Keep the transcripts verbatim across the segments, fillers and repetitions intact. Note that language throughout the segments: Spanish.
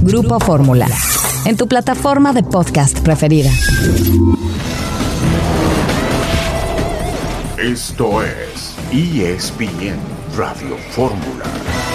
Grupo Fórmula, en tu plataforma de podcast preferida. Esto es E S P N Radio Fórmula.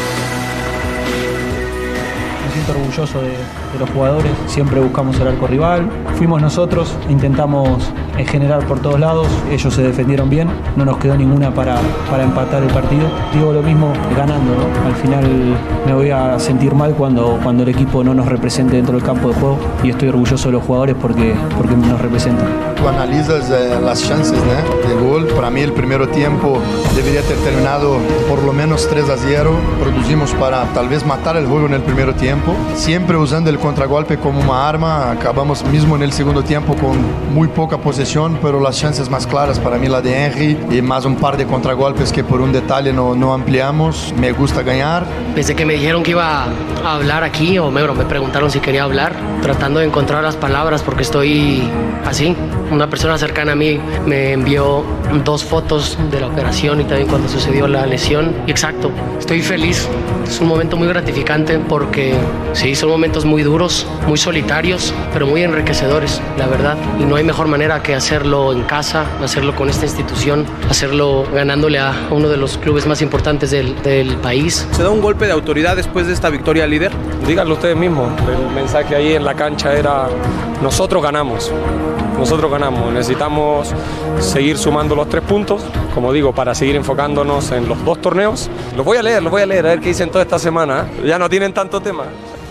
Me siento orgulloso de, de los jugadores, siempre buscamos el arco rival, fuimos nosotros, intentamos eh, generar por todos lados, ellos se defendieron bien, no nos quedó ninguna para, para empatar el partido. Digo lo mismo ganando, ¿no? Al final me voy a sentir mal cuando, cuando el equipo no nos represente dentro del campo de juego y estoy orgulloso de los jugadores porque, porque nos representan. Tú analizas eh, las chances, ¿no?, de gol. Para mí el primer tiempo debería ter terminado por lo menos tres a cero. Producimos para tal vez matar el juego en el primer tiempo. Siempre usando el contragolpe como una arma. Acabamos mismo en el segundo tiempo con muy poca posesión, pero las chances más claras para mí la de Henry y más un par de contragolpes que por un detalle no, no ampliamos. Me gusta ganar. Desde que me dijeron que iba a hablar aquí, o me, me preguntaron si quería hablar, tratando de encontrar las palabras porque estoy así. Una persona cercana a mí me envió dos fotos de la operación y también cuando sucedió la lesión. Y exacto, estoy feliz. Es un momento muy gratificante porque sí, son momentos muy duros, muy solitarios, pero muy enriquecedores, la verdad. Y no hay mejor manera que hacerlo en casa, hacerlo con esta institución, hacerlo ganándole a uno de los clubes más importantes del, del país. ¿Se da un golpe de autoridad después de esta victoria líder? Díganlo ustedes mismos. El mensaje ahí en la cancha era: nosotros ganamos. Nosotros ganamos, necesitamos seguir sumando los tres puntos, como digo, para seguir enfocándonos en los dos torneos. Los voy a leer, los voy a leer, a ver qué dicen toda esta semana. Ya no tienen tanto tema.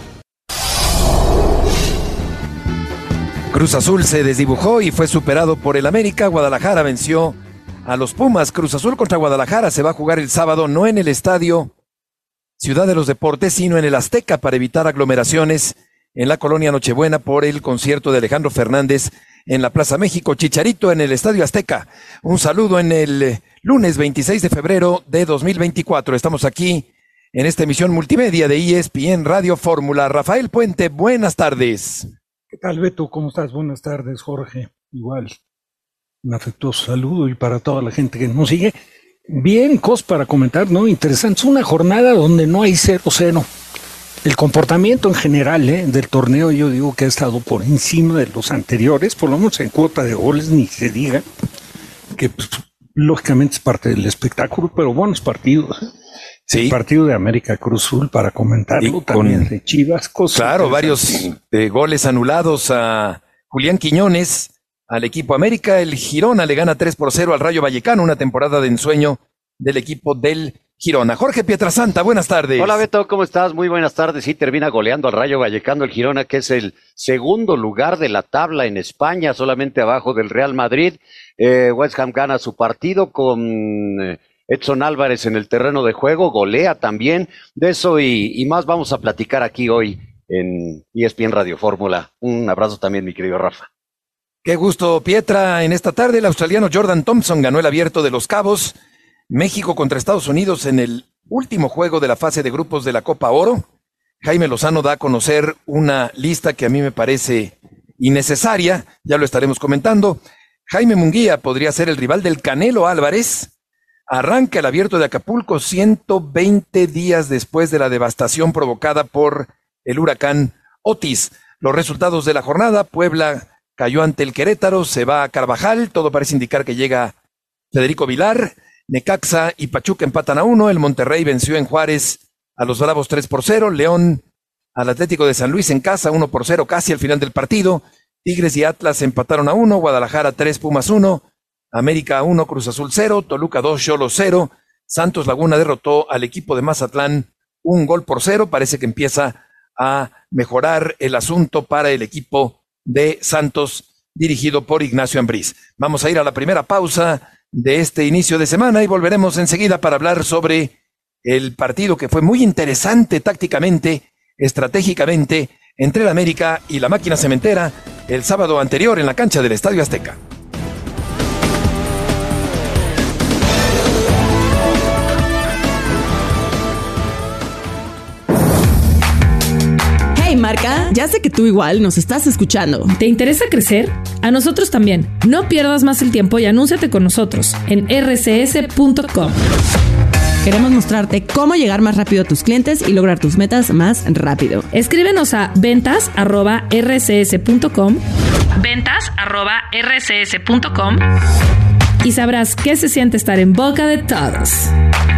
Cruz Azul se desdibujó y fue superado por el América. Guadalajara venció a los Pumas. Cruz Azul contra Guadalajara se va a jugar el sábado, no en el estadio Ciudad de los Deportes, sino en el Azteca para evitar aglomeraciones en la colonia Nochebuena por el concierto de Alejandro Fernández en la Plaza México. Chicharito en el Estadio Azteca. Un saludo en el lunes veintiséis de febrero de dos mil veinticuatro. Estamos aquí en esta emisión multimedia de E S P N Radio Fórmula. Rafael Puente, buenas tardes. ¿Qué tal, Beto? ¿Cómo estás? Buenas tardes, Jorge. Igual, un afectuoso saludo y para toda la gente que nos sigue. Bien, cosas para comentar, ¿no? Interesante. Es una jornada donde no hay cero cero. El comportamiento en general ¿eh? del torneo, yo digo que ha estado por encima de los anteriores, por lo menos en cuota de goles, ni se diga, que pues, lógicamente es parte del espectáculo, pero buenos partidos. ¿eh? Sí. El partido de América Cruz Azul, para comentarlo, también con, de Chivas. Claro, varios eh, goles anulados a Julián Quiñones, al equipo América. El Girona le gana tres por cero al Rayo Vallecano, una temporada de ensueño del equipo del Girona. Jorge Pietrasanta, buenas tardes. Hola Beto, ¿cómo estás? Muy buenas tardes. Sí, termina goleando al Rayo Vallecano el Girona, que es el segundo lugar de la tabla en España, solamente abajo del Real Madrid. Eh, West Ham gana su partido con eh, Edson Álvarez en el terreno de juego, golea también. De eso y, y más vamos a platicar aquí hoy en E S P N Radio Fórmula. Un abrazo también, mi querido Rafa. Qué gusto, Pietra. En esta tarde el australiano Jordan Thompson ganó el Abierto de Los Cabos. México contra Estados Unidos en el último juego de la fase de grupos de la Copa Oro. Jaime Lozano da a conocer una lista que a mí me parece innecesaria, ya lo estaremos comentando. Jaime Munguía podría ser el rival del Canelo Álvarez. Arranca el Abierto de Acapulco ciento veinte días después de la devastación provocada por el huracán Otis. Los resultados de la jornada: Puebla cayó ante el Querétaro, se va a Carvajal, todo parece indicar que llega Federico Vilar. Necaxa y Pachuca empatan a uno, el Monterrey venció en Juárez a los Bravos tres por cero, León al Atlético de San Luis en casa uno por cero casi al final del partido, Tigres y Atlas empataron a uno, Guadalajara tres, Pumas uno, América uno, Cruz Azul cero, Toluca dos, Xolos cero, Santos Laguna derrotó al equipo de Mazatlán un gol por cero, parece que empieza a mejorar el asunto para el equipo de Santos dirigido por Ignacio Ambriz. Vamos a ir a la primera pausa de este inicio de semana y volveremos enseguida para hablar sobre el partido que fue muy interesante tácticamente, estratégicamente, entre el América y la Máquina Cementera el sábado anterior en la cancha del Estadio Azteca. Hey marca, ya sé que tú igual nos estás escuchando. ¿Te interesa crecer? A nosotros también. No pierdas más el tiempo y anúnciate con nosotros en r c s punto com. Queremos mostrarte cómo llegar más rápido a tus clientes y lograr tus metas más rápido. Escríbenos a ventas arroba r c s punto com, ventas arroba r c s punto com y sabrás qué se siente estar en boca de todos.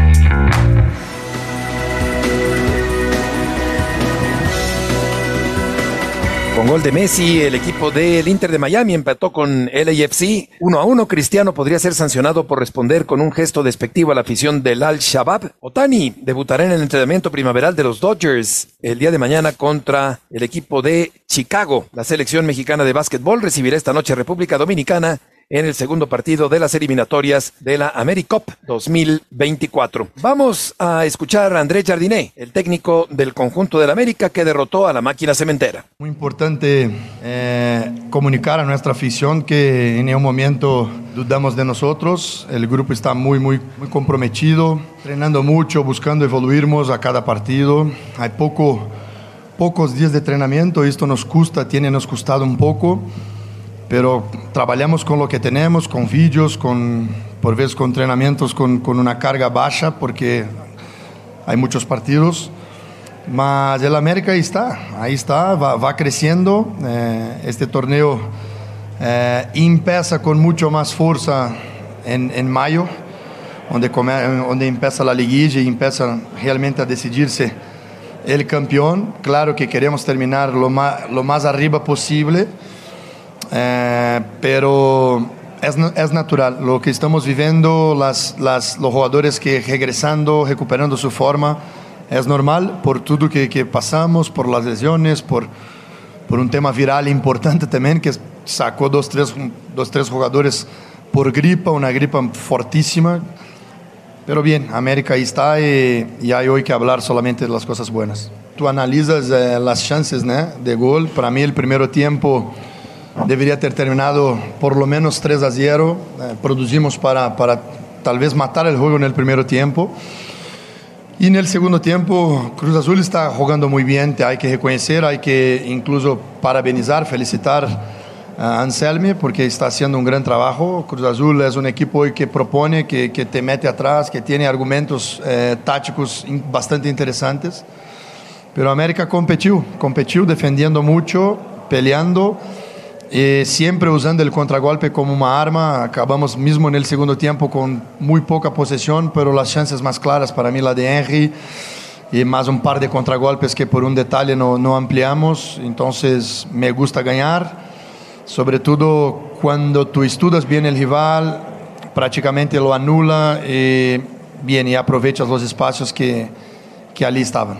Con gol de Messi, el equipo del Inter de Miami empató con L A F C uno a uno. Cristiano podría ser sancionado por responder con un gesto despectivo a la afición del Al-Shabaab. Otani debutará en el entrenamiento primaveral de los Dodgers el día de mañana contra el equipo de Chicago. La selección mexicana de básquetbol recibirá esta noche a República Dominicana en el segundo partido de las eliminatorias de la AmeriCup dos mil veinticuatro. Vamos a escuchar a Andrés Jardiné, el técnico del conjunto del América que derrotó a la máquina cementera. Muy importante eh, comunicar a nuestra afición que en ningún momento dudamos de nosotros. El grupo está muy, muy, muy comprometido, entrenando mucho, buscando evoluirnos a cada partido. Hay poco, pocos días de entrenamiento, esto nos cuesta, tiene nos costado un poco. Pero trabajamos con lo que tenemos, con vídeos, con, por veces con entrenamientos con, con una carga baja, porque hay muchos partidos. Mas el América ahí está, ahí está, va, va creciendo. Eh, este torneo eh, empieza con mucho más fuerza en, en mayo, donde, come, donde empieza la liguilla y empieza realmente a decidirse el campeón. Claro que queremos terminar lo más, lo más arriba posible. Eh, pero es, es natural lo que estamos viviendo, las, las, los jugadores que regresando, recuperando su forma, es normal por todo que, que pasamos, por las lesiones, por, por un tema viral importante también que sacó dos, tres, dos, tres jugadores por gripa, una gripa fortísima. Pero bien, América ahí está y, y hay hoy que hablar solamente de las cosas buenas. Tú analizas eh, las chances, ¿no?, de gol. Para mí el primer tiempo debería ter terminado por lo menos tres a cero. Eh, producimos para, para tal vez matar el juego en el primer tiempo. Y en el segundo tiempo, Cruz Azul está jugando muy bien. Hay que reconocer, hay que incluso parabenizar, felicitar a Anselmi porque está haciendo un gran trabajo. Cruz Azul es un equipo hoy que propone, que, que te mete atrás, que tiene argumentos eh, tácticos bastante interesantes. Pero América competió, competió defendiendo mucho, peleando. Eh, siempre usando el contragolpe como una arma. Acabamos mismo en el segundo tiempo con muy poca posesión, pero las chances más claras para mí la de Henry y más un par de contragolpes que por un detalle no, no ampliamos. Entonces me gusta ganar, sobre todo cuando tú estudias bien el rival, prácticamente lo anula y, bien, y aprovechas los espacios que, que allí estaban.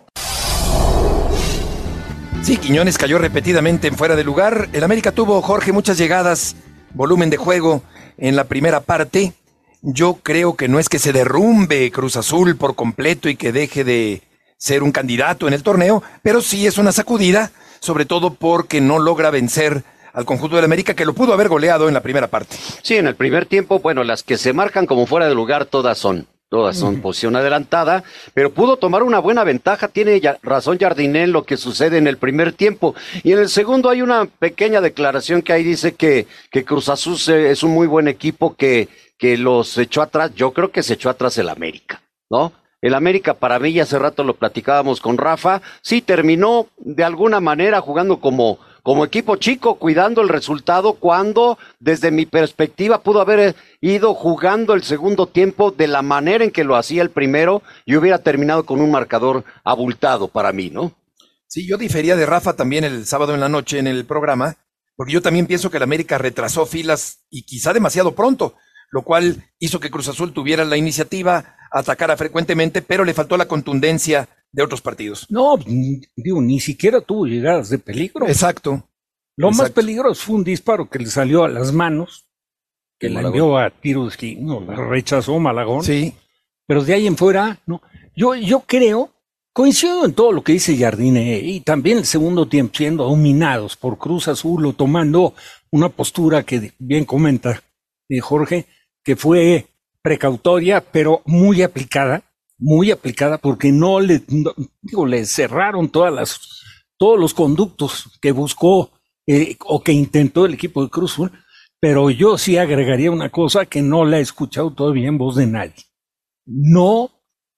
Sí, Quiñones cayó repetidamente en fuera de lugar. El América tuvo, Jorge, muchas llegadas, volumen de juego en la primera parte. Yo creo que no es que se derrumbe Cruz Azul por completo y que deje de ser un candidato en el torneo, pero sí es una sacudida, sobre todo porque no logra vencer al conjunto del América, que lo pudo haber goleado en la primera parte. Sí, en el primer tiempo, bueno, las que se marcan como fuera de lugar todas son. Todas son uh-huh. posición adelantada, pero pudo tomar una buena ventaja. Tiene ya razón Jardiné en lo que sucede en el primer tiempo. Y en el segundo hay una pequeña declaración que ahí dice que, que Cruz Azul es un muy buen equipo que, que los echó atrás. Yo creo que se echó atrás el América, ¿no? El América, para mí, ya hace rato lo platicábamos con Rafa, sí terminó de alguna manera jugando como, como equipo chico, cuidando el resultado, cuando desde mi perspectiva pudo haber ido jugando el segundo tiempo de la manera en que lo hacía el primero y hubiera terminado con un marcador abultado para mí, ¿no? Sí, yo difería de Rafa también el sábado en la noche en el programa, porque yo también pienso que el América retrasó filas y quizá demasiado pronto, lo cual hizo que Cruz Azul tuviera la iniciativa, atacara frecuentemente, pero le faltó la contundencia de otros partidos. No, digo, ni siquiera tuvo llegadas de peligro. Exacto. Lo Exacto. más peligroso fue un disparo que le salió a las manos, que le envió a tiro de esquina, la rechazó Malagón. Sí. Pero de ahí en fuera, no. Yo, yo creo, coincido en todo lo que dice Jardiné, y también el segundo tiempo siendo dominados por Cruz Azul o tomando una postura que bien comenta eh, Jorge, que fue precautoria, pero muy aplicada, muy aplicada, porque no le, no, digo, le cerraron todas las, todos los conductos que buscó eh, o que intentó el equipo de Cruz Azul, pero yo sí agregaría una cosa que no la he escuchado todavía en voz de nadie. no,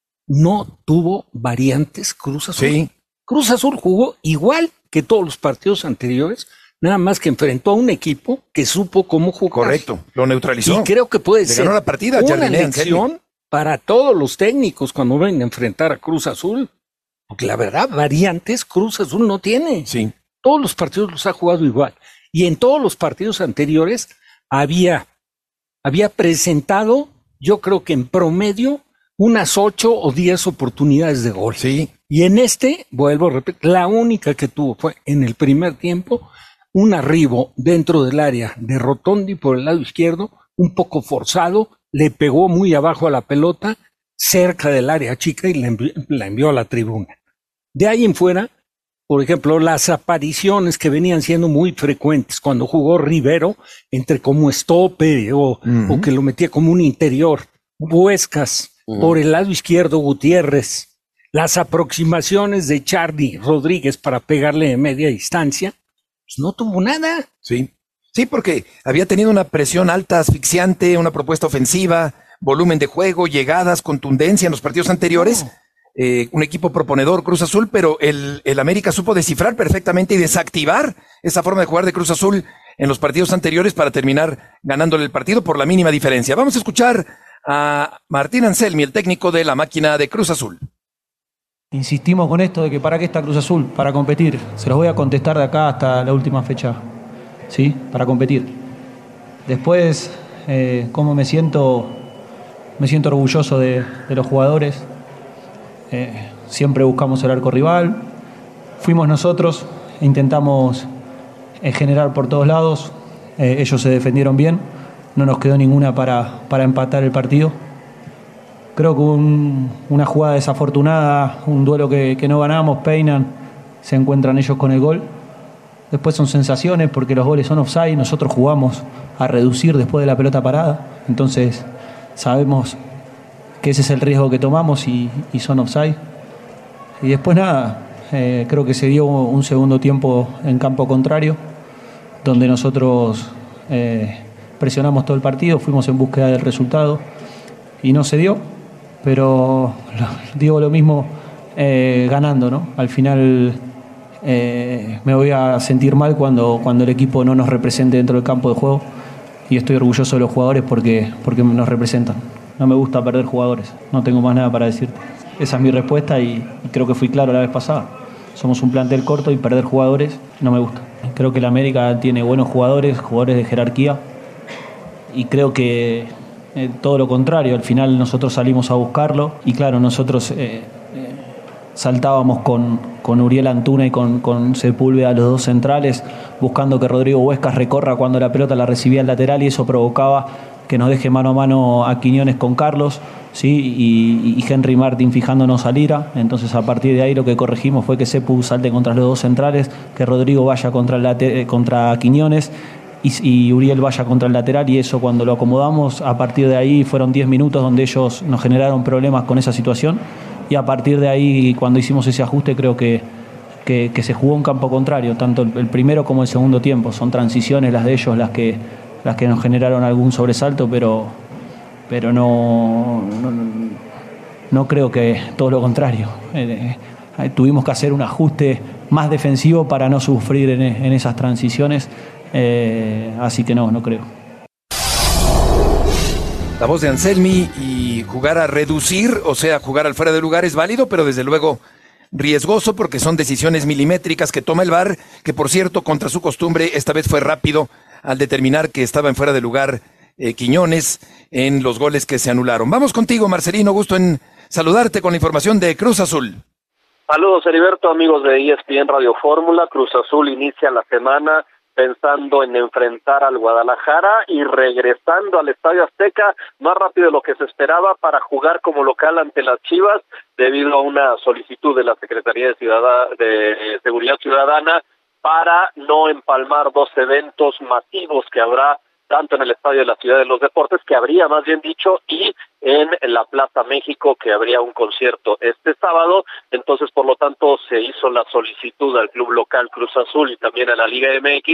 no tuvo variantes Cruz Azul. Sí. Cruz Azul jugó igual que todos los partidos anteriores, nada más que enfrentó a un equipo que supo cómo jugar. Correcto, lo neutralizó. Y creo que puede Le ser ganó la partida, una Jardine lección Anselmi. para todos los técnicos cuando ven a enfrentar a Cruz Azul. Porque la verdad, variantes Cruz Azul no tiene. Sí. Todos los partidos los ha jugado igual. Y en todos los partidos anteriores había, había presentado, yo creo que en promedio, unas ocho o diez oportunidades de gol. Sí. Y en este, vuelvo a repetir, la única que tuvo fue en el primer tiempo, un arribo dentro del área de Rotondi por el lado izquierdo, un poco forzado, le pegó muy abajo a la pelota, cerca del área chica y la envió, la envió a la tribuna. De ahí en fuera, por ejemplo, las apariciones que venían siendo muy frecuentes cuando jugó Rivero, entre como estope o, uh-huh. o que lo metía como un interior, Huescas, uh-huh. por el lado izquierdo Gutiérrez, las aproximaciones de Charly Rodríguez para pegarle de media distancia, pues no tuvo nada. Sí, sí, porque había tenido una presión alta, asfixiante, una propuesta ofensiva, volumen de juego, llegadas, contundencia en los partidos anteriores. Oh. Eh, un equipo proponedor, Cruz Azul, pero el, el América supo descifrar perfectamente y desactivar esa forma de jugar de Cruz Azul en los partidos anteriores para terminar ganándole el partido por la mínima diferencia. Vamos a escuchar a Martín Anselmi, el técnico de la máquina de Cruz Azul. Insistimos con esto de que para qué está Cruz Azul, para competir. Se los voy a contestar de acá hasta la última fecha, ¿sí? Para competir. Después, eh, cómo me siento, me siento orgulloso de, de los jugadores. Eh, siempre buscamos el arco rival. Fuimos nosotros, intentamos eh, generar por todos lados. Eh, ellos se defendieron bien. No nos quedó ninguna para, para empatar el partido. Creo que un, una jugada desafortunada, un duelo que, que no ganamos, peinan, se encuentran ellos con el gol. Después son sensaciones porque los goles son offside, nosotros jugamos a reducir después de la pelota parada, entonces sabemos que ese es el riesgo que tomamos y, y son offside. Y después nada, eh, creo que se dio un segundo tiempo en campo contrario, donde nosotros eh, presionamos todo el partido, fuimos en búsqueda del resultado y no se dio. Pero digo lo mismo eh, ganando, ¿no? Al final eh, me voy a sentir mal cuando, cuando el equipo no nos represente dentro del campo de juego y estoy orgulloso de los jugadores porque, porque nos representan. No me gusta perder jugadores, no tengo más nada para decirte. Esa es mi respuesta y, y creo que fui claro la vez pasada. Somos un plantel corto y perder jugadores no me gusta. Creo que el América tiene buenos jugadores, jugadores de jerarquía y creo que Eh, todo lo contrario, al final nosotros salimos a buscarlo y claro, nosotros eh, eh, saltábamos con, con Uriel Antuna y con, con Sepúlveda, los dos centrales, buscando que Rodrigo Huescas recorra cuando la pelota la recibía el lateral y eso provocaba que nos deje mano a mano a Quiñones con Carlos, ¿sí? y, y Henry Martin fijándonos a Lira. Entonces a partir de ahí lo que corregimos fue que Sepu salte contra los dos centrales, que Rodrigo vaya contra, el late- contra Quiñones Y, y Uriel vaya contra el lateral y eso cuando lo acomodamos, a partir de ahí fueron diez minutos donde ellos nos generaron problemas con esa situación y a partir de ahí cuando hicimos ese ajuste creo que, que, que se jugó en campo contrario, tanto el, el primero como el segundo tiempo, son transiciones las de ellos las que, las que nos generaron algún sobresalto, pero, pero no, no, no creo que todo lo contrario. Eh, eh, tuvimos que hacer un ajuste más defensivo para no sufrir en, en esas transiciones. Eh, así que no, no creo. La voz de Anselmi, y jugar a reducir, o sea, jugar al fuera de lugar es válido, pero desde luego riesgoso porque son decisiones milimétricas que toma el V A R, que por cierto, contra su costumbre, esta vez fue rápido al determinar que estaba en fuera de lugar eh, Quiñones en los goles que se anularon. Vamos contigo, Marcelino, gusto en saludarte con la información de Cruz Azul. Saludos, Heriberto, amigos de E S P N Radio Fórmula. Cruz Azul inicia la semana pensando en enfrentar al Guadalajara y regresando al Estadio Azteca más rápido de lo que se esperaba para jugar como local ante las Chivas debido a una solicitud de la Secretaría de, Ciudad- de Seguridad Ciudadana para no empalmar dos eventos masivos que habrá tanto en el Estadio de la Ciudad de los Deportes, que habría más bien dicho, y en la Plaza México, que habría un concierto este sábado. Entonces, por lo tanto, se hizo la solicitud al club local Cruz Azul y también a la Liga M X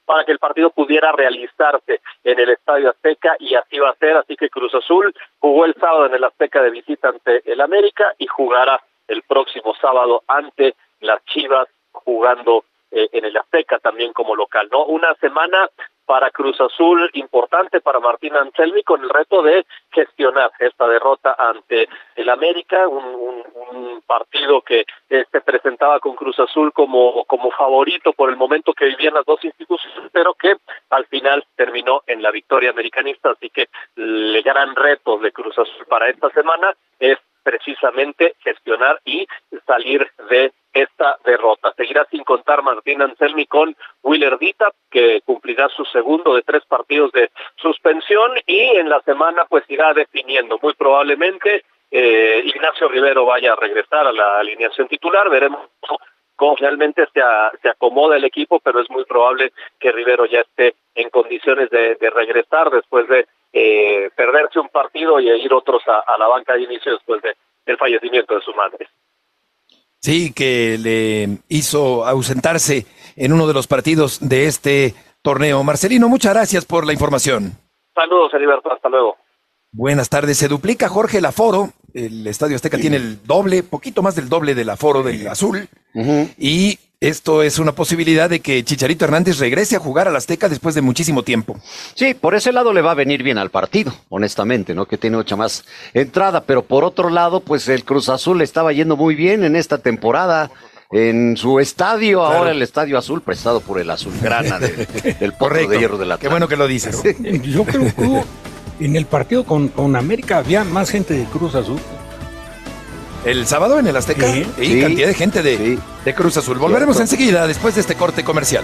para que el partido pudiera realizarse en el Estadio Azteca, y así va a ser. Así que Cruz Azul jugó el sábado en el Azteca de visita ante el América y jugará el próximo sábado ante las Chivas, jugando eh, en el Azteca también como local, ¿no? Una semana para Cruz Azul importante para Martín Anselmi, con el reto de gestionar esta derrota ante el América, un, un, un partido que eh, se presentaba con Cruz Azul como, como favorito por el momento que vivían las dos instituciones, pero que al final terminó en la victoria americanista. Así que el gran reto de Cruz Azul para esta semana es precisamente gestionar y salir de esta derrota. Seguirá sin contar Martín Anselmi con Willer Dita, que cumplirá su segundo de tres partidos de suspensión, y en la semana pues irá definiendo. Muy probablemente eh, Ignacio Rivero vaya a regresar a la alineación titular. Veremos cómo realmente se, a, se acomoda el equipo, pero es muy probable que Rivero ya esté en condiciones de, de regresar después de eh, perderse un partido y ir otros a, a la banca de inicio después de, del fallecimiento de su madre. Sí, que le hizo ausentarse en uno de los partidos de este torneo. Marcelino, muchas gracias por la información. Saludos, Heriberto, hasta luego. Buenas tardes. Se duplica, Jorge, el aforo. El Estadio Azteca sí. tiene el doble, poquito más del doble del aforo del azul. Uh-huh. Y esto es una posibilidad de que Chicharito Hernández regrese a jugar al Azteca después de muchísimo tiempo. Sí, por ese lado le va a venir bien al partido, honestamente, ¿no? Que tiene mucha más entrada, pero por otro lado, pues el Cruz Azul le estaba yendo muy bien en esta temporada en su estadio, claro. Ahora el Estadio Azul, prestado por el Azulgrana de, del Potro de Hierro de la Atlántica. Qué bueno que lo dices. Yo creo que en el partido con, con América había más gente de Cruz Azul. El sábado en el Azteca, sí, y sí, cantidad de gente de, sí. de Cruz Azul. Volveremos Cierto. enseguida, después de este corte comercial.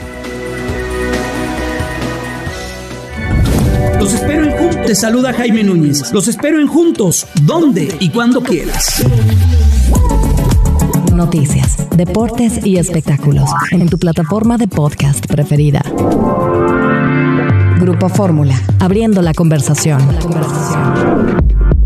Los espero en Juntos. Te saluda Jaime Núñez. Los espero en Juntos, donde y cuando quieras. Noticias, deportes y espectáculos en tu plataforma de podcast preferida. Grupo Fórmula, abriendo la conversación. La conversación.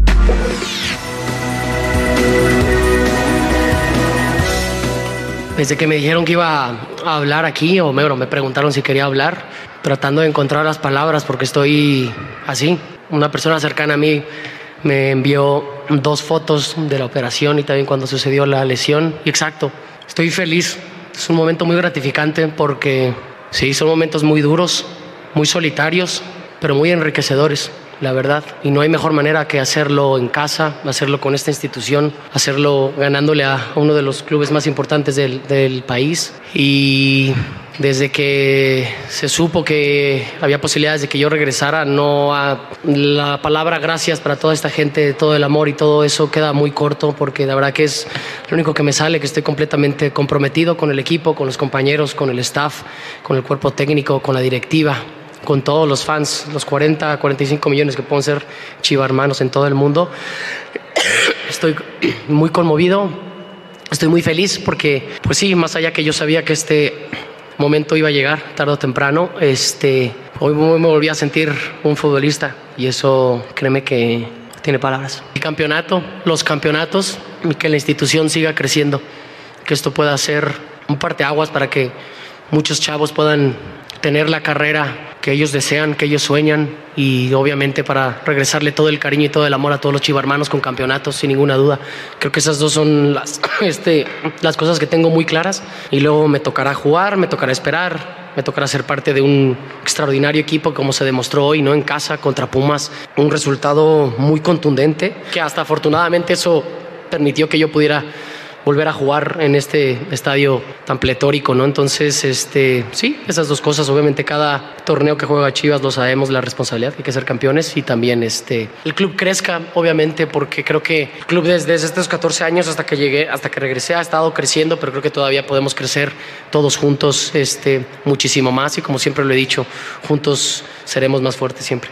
Desde que me dijeron que iba a hablar aquí, o me, me preguntaron si quería hablar, tratando de encontrar las palabras porque estoy así. Una persona cercana a mí me envió dos fotos de la operación y también cuando sucedió la lesión. Y exacto, estoy feliz. Es un momento muy gratificante porque sí, son momentos muy duros, muy solitarios, pero muy enriquecedores, la verdad. Y no hay mejor manera que hacerlo en casa, hacerlo con esta institución, hacerlo ganándole a uno de los clubes más importantes del, del país. Y desde que se supo que había posibilidades de que yo regresara, no a, la palabra gracias para toda esta gente, todo el amor y todo eso queda muy corto, porque la verdad que es lo único que me sale, que estoy completamente comprometido con el equipo, con los compañeros, con el staff, con el cuerpo técnico, con la directiva, con todos los fans, los cuarenta, cuarenta y cinco millones que pueden ser chivarmanos en todo el mundo. Estoy muy conmovido, estoy muy feliz porque, pues sí, más allá que yo sabía que este momento iba a llegar tarde o temprano, este, hoy me volví a sentir un futbolista y eso, créeme que tiene palabras. El campeonato, los campeonatos, y que la institución siga creciendo, que esto pueda ser un parteaguas para que muchos chavos puedan tener la carrera que ellos desean, que ellos sueñan, y obviamente para regresarle todo el cariño y todo el amor a todos los chivarmanos con campeonatos, sin ninguna duda. Creo que esas dos son las, este, las cosas que tengo muy claras, y luego me tocará jugar, me tocará esperar, me tocará ser parte de un extraordinario equipo como se demostró hoy, ¿no? En casa contra Pumas, un resultado muy contundente, que hasta afortunadamente eso permitió que yo pudiera volver a jugar en este estadio tan pletórico, ¿no? Entonces, este, sí, esas dos cosas. Obviamente cada torneo que juega Chivas lo sabemos, la responsabilidad, que hay que ser campeones, y también este, el club crezca, obviamente, porque creo que el club desde, desde estos catorce años hasta que llegué, hasta que regresé, ha estado creciendo, pero creo que todavía podemos crecer todos juntos este, muchísimo más, y como siempre lo he dicho, juntos seremos más fuertes siempre.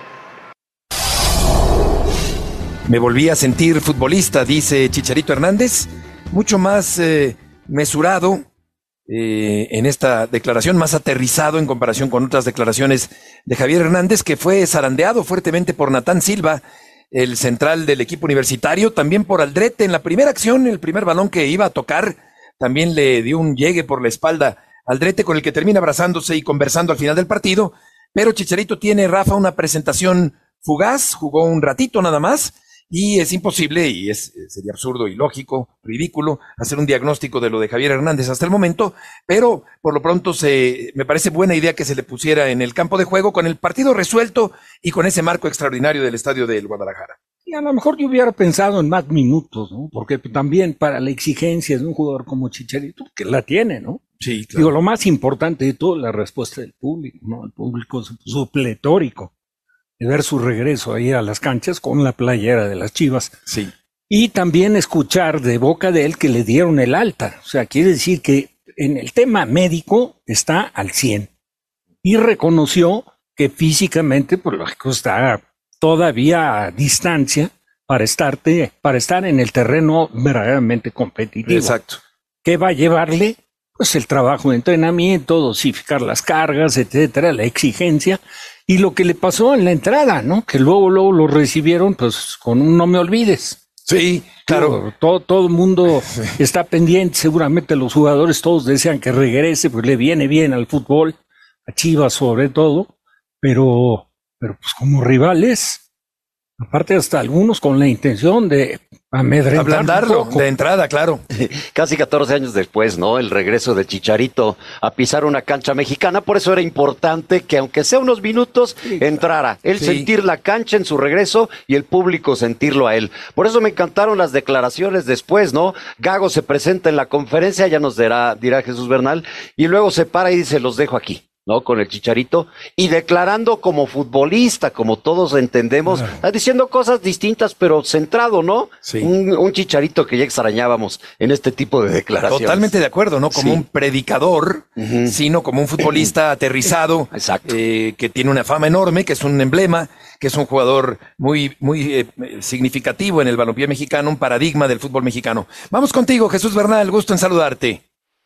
Me volví a sentir futbolista, dice Chicharito Hernández, mucho más eh, mesurado eh, en esta declaración, más aterrizado en comparación con otras declaraciones de Javier Hernández, que fue zarandeado fuertemente por Natán Silva, el central del equipo universitario, también por Aldrete en la primera acción, el primer balón que iba a tocar, también le dio un llegue por la espalda Aldrete, con el que termina abrazándose y conversando al final del partido, pero Chicharito tiene, Rafa, una presentación fugaz, jugó un ratito nada más, y es imposible, y es sería absurdo, ilógico, ridículo, hacer un diagnóstico de lo de Javier Hernández hasta el momento, pero por lo pronto se, me parece buena idea que se le pusiera en el campo de juego con el partido resuelto y con ese marco extraordinario del estadio del Guadalajara. Y a lo mejor yo hubiera pensado en más minutos, ¿no? Porque también para la exigencia de un jugador como Chicharito, que la tiene, ¿no? Sí, claro. Digo, lo más importante de todo es la respuesta del público, ¿no? El público supletórico de ver su regreso ahí a las canchas con la playera de las Chivas. Sí. Y también escuchar de boca de él que le dieron el alta. O sea, quiere decir que en el tema médico está al cien. Y reconoció que físicamente, por lógico, está todavía a distancia para, estarte, para estar en el terreno verdaderamente competitivo. Exacto. ¿Qué va a llevarle? Pues el trabajo de entrenamiento, dosificar las cargas, etcétera, la exigencia. Y lo que le pasó en la entrada, ¿no? Que luego, luego lo recibieron, pues, con un no me olvides. Sí, claro. Todo, todo el mundo sí. está pendiente, seguramente los jugadores todos desean que regrese, pues le viene bien al fútbol, a Chivas sobre todo, pero, pero pues como rivales, aparte hasta algunos con la intención de amedrentar ablandarlo de entrada, claro. Casi catorce años después, ¿no? El regreso de Chicharito a pisar una cancha mexicana, por eso era importante que aunque sea unos minutos, sí, entrara. Él sí. sentir la cancha en su regreso y el público sentirlo a él. Por eso me encantaron las declaraciones después, ¿no? Gago se presenta en la conferencia, ya nos dirá, dirá Jesús Bernal, y luego se para y dice, los dejo aquí, ¿no? Con el Chicharito, y declarando como futbolista, como todos entendemos, claro. diciendo cosas distintas, pero centrado, ¿no? Sí. Un, un Chicharito que ya extrañábamos en este tipo de declaraciones. Totalmente de acuerdo, no como sí. un predicador, uh-huh. sino como un futbolista aterrizado, exacto. Eh, que tiene una fama enorme, que es un emblema, que es un jugador muy, muy eh, significativo en el balompié mexicano, un paradigma del fútbol mexicano. Vamos contigo, Jesús Bernal, gusto en saludarte.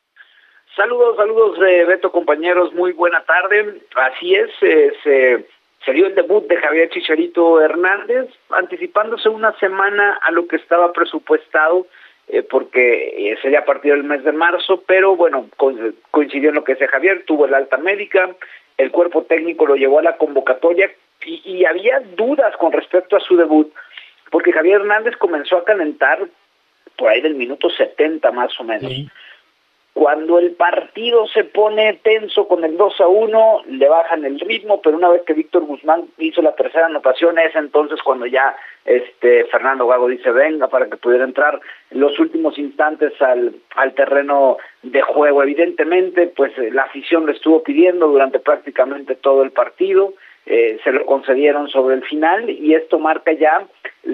Saludos, saludos eh, Beto, compañeros, muy buena tarde. Así es, eh, se, se dio el debut de Javier Chicharito Hernández, anticipándose una semana a lo que estaba presupuestado, eh, porque eh, sería a partir del mes de marzo, pero bueno, co- coincidió en lo que decía Javier, tuvo el alta médica, el cuerpo técnico lo llevó a la convocatoria y, y había dudas con respecto a su debut, porque Javier Hernández comenzó a calentar por ahí del minuto setenta más o menos. Sí. Cuando el partido se pone tenso con el dos a uno, le bajan el ritmo, pero una vez que Víctor Guzmán hizo la tercera anotación, es entonces cuando ya este Fernando Gago dice venga para que pudiera entrar en los últimos instantes al, al terreno de juego. Evidentemente, pues la afición lo estuvo pidiendo durante prácticamente todo el partido, eh, se lo concedieron sobre el final y esto marca ya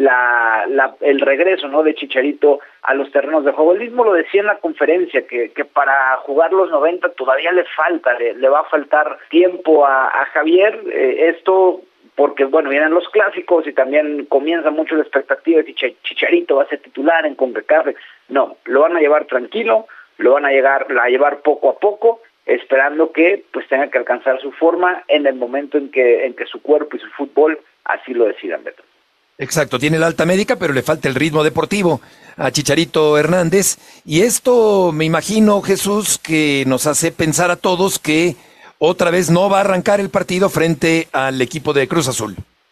la, la el regreso, ¿no?, de Chicharito a los terrenos de juego. Él mismo lo decía en la conferencia que, que para jugar los noventa todavía le falta, le, le va a faltar tiempo a, a Javier, eh, esto porque bueno, vienen los clásicos y también comienza mucho la expectativa de que Chicharito va a ser titular en CONCACAF. No, lo van a llevar tranquilo, lo van a llegar a llevar poco a poco, esperando que pues tenga que alcanzar su forma en el momento en que en que su cuerpo y su fútbol así lo decidan, Beto. Exacto, tiene la alta médica, pero le falta el ritmo deportivo a Chicharito Hernández. Y esto, me imagino, Jesús, que nos hace pensar a todos que otra vez no va a arrancar el partido frente al equipo de Cruz Azul.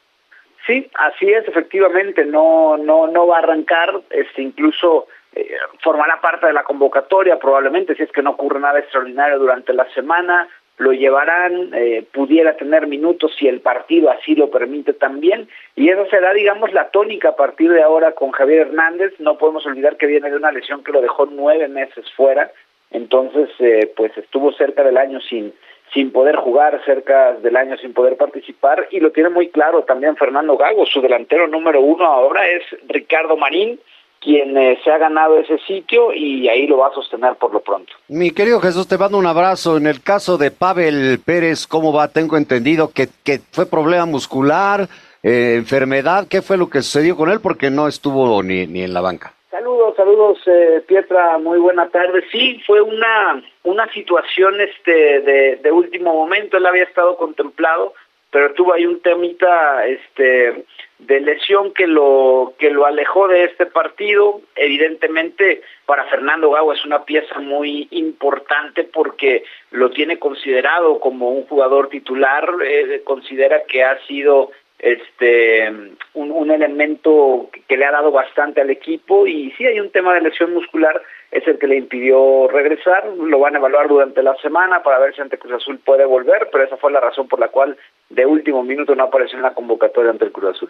Sí, así es, efectivamente, no no no va a arrancar, este incluso eh, formará parte de la convocatoria probablemente, si es que no ocurre nada extraordinario durante la semana. Lo llevarán, eh, pudiera tener minutos si el partido así lo permite también, y esa será, digamos, la tónica a partir de ahora con Javier Hernández. No podemos olvidar que viene de una lesión que lo dejó nueve meses fuera, entonces eh, pues estuvo cerca del año sin sin poder jugar, cerca del año sin poder participar, y lo tiene muy claro también Fernando Gago. Su delantero número uno ahora es Ricardo Marín, quien eh, se ha ganado ese sitio y ahí lo va a sostener por lo pronto. Mi querido Jesús, te mando un abrazo. En el caso de Pavel Pérez, ¿cómo va? Tengo entendido que, que fue problema muscular, eh, enfermedad. ¿Qué fue lo que sucedió con él? Porque no estuvo ni, ni en la banca. Saludos, saludos, eh, Pietra, muy buena tarde. Sí, fue una una situación este de, de último momento. Él había estado contemplado, pero tuvo ahí un temita este de lesión que lo que lo alejó de este partido. Evidentemente para Fernando Gago es una pieza muy importante porque lo tiene considerado como un jugador titular, eh, considera que ha sido este un, un elemento que, que le ha dado bastante al equipo, y sí hay un tema de lesión muscular, es el que le impidió regresar. Lo van a evaluar durante la semana para ver si ante Cruz Azul puede volver, pero esa fue la razón por la cual de último minuto no apareció en la convocatoria ante el Cruz Azul.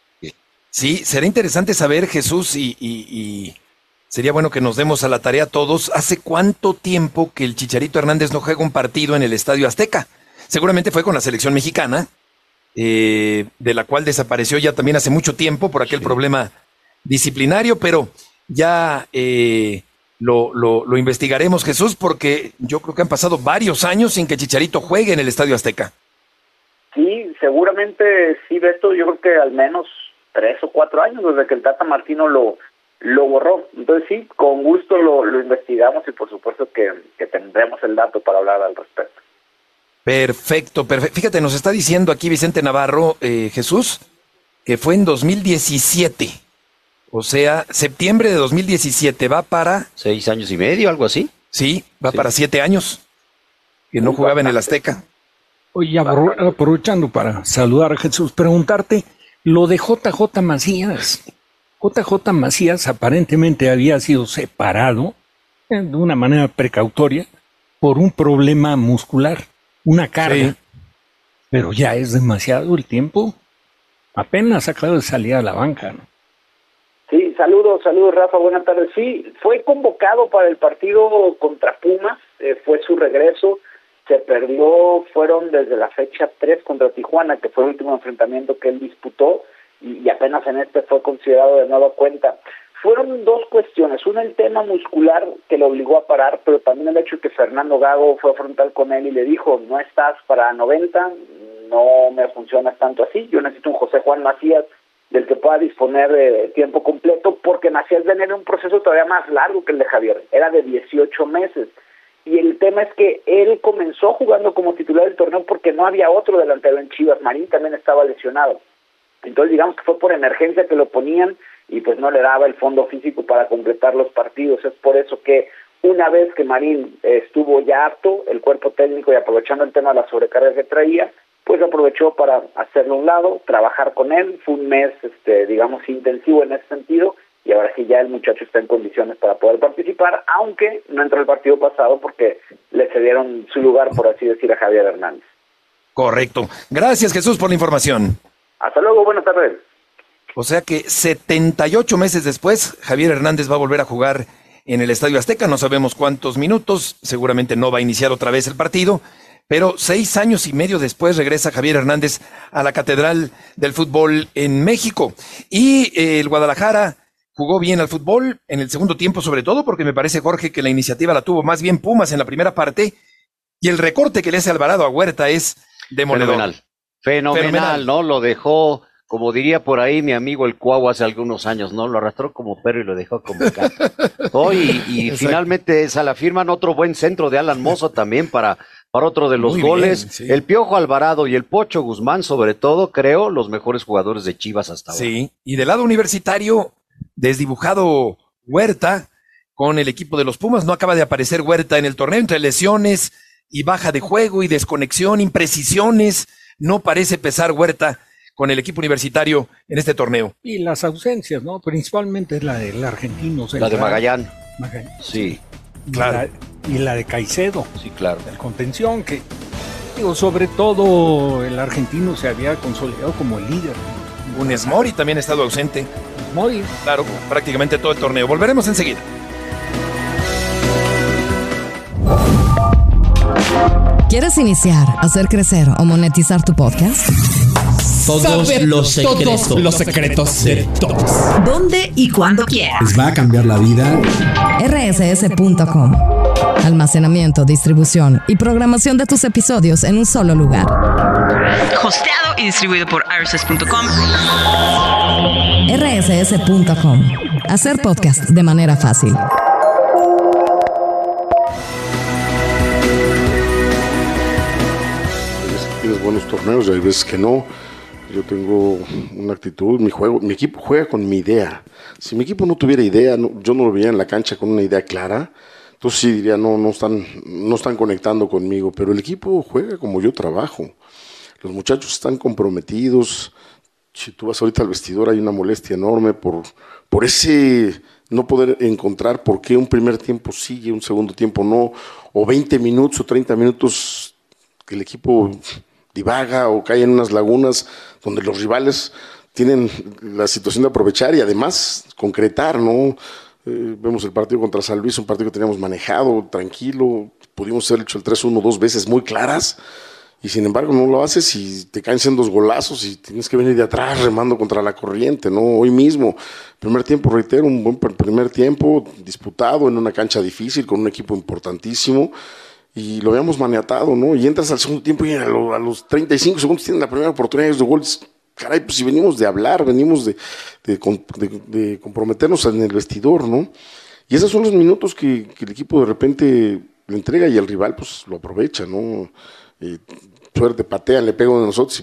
Sí, será interesante saber, Jesús, y, y, y sería bueno que nos demos a la tarea todos. ¿Hace cuánto tiempo que el Chicharito Hernández no juega un partido en el Estadio Azteca? Seguramente fue con la selección mexicana, eh, de la cual desapareció ya también hace mucho tiempo por aquel sí. problema disciplinario, pero ya eh, lo, lo, lo investigaremos, Jesús, porque yo creo que han pasado varios años sin que Chicharito juegue en el Estadio Azteca. Sí, seguramente sí, Beto, yo creo que al menos tres o cuatro años desde que el Tata Martino lo, lo borró. Entonces sí, con gusto lo, lo investigamos y por supuesto que, que tendremos el dato para hablar al respecto. Perfecto, perfecto. Fíjate, nos está diciendo aquí Vicente Navarro, eh, Jesús, que fue en dos mil diecisiete. O sea, septiembre de dos mil diecisiete, va para... Seis años y medio, algo así. Sí, va sí. para siete años, que no Muy jugaba bastante. en el Azteca. Oye, aprovechando para saludar a Jesús, preguntarte, lo de J J Macías. J J Macías aparentemente había sido separado eh, de una manera precautoria por un problema muscular, una carga. Sí. Pero ya es demasiado el tiempo. Apenas acaba de salir a la banca, ¿no? Sí, saludos, saludos Rafa, buenas tardes. Sí, fue convocado para el partido contra Pumas, eh, fue su regreso, se perdió, fueron desde la fecha tres contra Tijuana, que fue el último enfrentamiento que él disputó, y, y apenas en este fue considerado de nueva cuenta. Fueron dos cuestiones, una el tema muscular que lo obligó a parar, pero también el hecho de que Fernando Gago fue a frontal con él y le dijo, no estás para noventa, no me funcionas tanto así, yo necesito un José Juan Macías del que pueda disponer de tiempo completo, porque Macías venía en un proceso todavía más largo que el de Javier, era de dieciocho meses. Y el tema es que él comenzó jugando como titular del torneo porque no había otro delantero en Chivas. Marín también estaba lesionado. Entonces digamos que fue por emergencia que lo ponían y pues no le daba el fondo físico para completar los partidos. Es por eso que una vez que Marín eh, estuvo ya apto, el cuerpo técnico, y aprovechando el tema de la sobrecarga que traía, pues aprovechó para hacerlo a un lado, trabajar con él. Fue un mes, este, digamos, intensivo en ese sentido, y ahora sí ya el muchacho está en condiciones para poder participar, aunque no entró el partido pasado porque le cedieron su lugar, por así decir, a Javier Hernández. Correcto. Gracias, Jesús, por la información. Hasta luego, buenas tardes. O sea que setenta y ocho meses después, Javier Hernández va a volver a jugar en el Estadio Azteca. No sabemos cuántos minutos, seguramente no va a iniciar otra vez el partido, pero seis años y medio después regresa Javier Hernández a la Catedral del Fútbol en México. Y eh, el Guadalajara jugó bien al fútbol en el segundo tiempo, sobre todo porque me parece, Jorge, que la iniciativa la tuvo más bien Pumas en la primera parte, y el recorte que le hace Alvarado a Huerta es demoledor. Fenomenal. Fenomenal, Fenomenal, ¿no? Lo dejó, como diría por ahí mi amigo el Cuau hace algunos años, ¿no? Lo arrastró como perro y lo dejó como gato. Oh, y y finalmente se la firman otro buen centro de Alan Mozo también para, para otro de los Muy goles. Bien, sí. El Piojo Alvarado y el Pocho Guzmán, sobre todo, creo, los mejores jugadores de Chivas hasta ahora. Sí, y del lado universitario, desdibujado Huerta con el equipo de los Pumas. No acaba de aparecer Huerta en el torneo, entre lesiones y baja de juego y desconexión, imprecisiones. No parece pesar Huerta con el equipo universitario en este torneo. Y las ausencias, ¿no? Principalmente la del argentino. La de Magallán. Magallán. Sí. Y claro. La, y la de Caicedo. Sí, claro. De contención, que, digo, sobre todo el argentino se había consolidado como el líder. Funes Mori también ha estado ausente. Mori. Claro, prácticamente todo el torneo. Volveremos enseguida. ¿Quieres iniciar, hacer crecer o monetizar tu podcast? Todos Saber los secretos. Todos los secretos sí. de todos. ¿Dónde y cuándo quieras? Les va a cambiar la vida. R S S punto com. Almacenamiento, distribución y programación de tus episodios en un solo lugar. Hosteado y distribuido por R S S punto com. R S S punto com. Hacer podcast de manera fácil. Tienes buenos torneos y hay veces que no. yo tengo una actitud, mi juego, mi equipo juega con mi idea. Si mi equipo no tuviera idea, no, yo no lo veía en la cancha con una idea clara, entonces sí diría, no, no están, no están conectando conmigo, pero el equipo juega como yo trabajo. Los muchachos están comprometidos. Si tú vas ahorita al vestidor, hay una molestia enorme por, por ese no poder encontrar por qué un primer tiempo sigue, un segundo tiempo no, o veinte minutos o treinta minutos que el equipo divaga o cae en unas lagunas donde los rivales tienen la situación de aprovechar y además concretar, ¿no? Eh, vemos el partido contra San Luis, un partido que teníamos manejado, tranquilo, pudimos haber hecho el tres uno dos veces muy claras, y sin embargo no lo haces y te caen en dos golazos y tienes que venir de atrás remando contra la corriente, ¿no? Hoy mismo, primer tiempo, reitero, un buen primer tiempo disputado en una cancha difícil con un equipo importantísimo y lo habíamos maniatado, ¿no? Y entras al segundo tiempo y a, lo, a los treinta y cinco segundos tienen la primera oportunidad de gol. Caray, pues si venimos de hablar, venimos de, de, de, de comprometernos en el vestidor, ¿no? Y esos son los minutos que, que el equipo de repente le entrega y el rival pues lo aprovecha, ¿no? Y suerte, patean, le pegan a nosotros y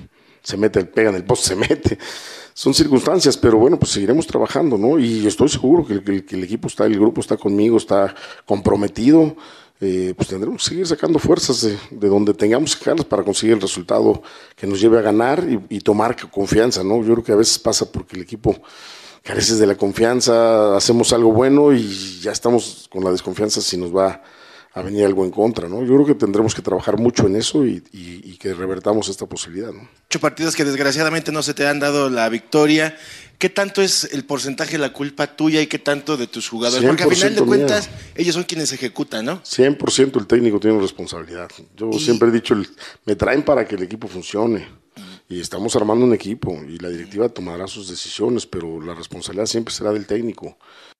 se mete, pega en el poste, se mete. Son circunstancias, pero bueno, pues seguiremos trabajando, ¿no? Y estoy seguro que, que, que el equipo está, el grupo está conmigo, está comprometido. Eh, pues tendremos que seguir sacando fuerzas de, de donde tengamos que sacarlas para conseguir el resultado que nos lleve a ganar y, y tomar confianza, ¿no? Yo creo que a veces pasa porque el equipo carece de la confianza, hacemos algo bueno y ya estamos con la desconfianza si nos va a venir algo en contra, ¿no? Yo creo que tendremos que trabajar mucho en eso y, y, y que revertamos esta posibilidad, ¿no? Ocho partidos que desgraciadamente no se te han dado la victoria. ¿Qué tanto es el porcentaje de la culpa tuya y qué tanto de tus jugadores? Porque al final de cuentas, mía. ellos son quienes ejecutan, ¿no? cien por ciento el técnico tiene responsabilidad. Yo y... siempre he dicho, me traen para que el equipo funcione. Y estamos armando un equipo y la directiva tomará sus decisiones, pero la responsabilidad siempre será del técnico.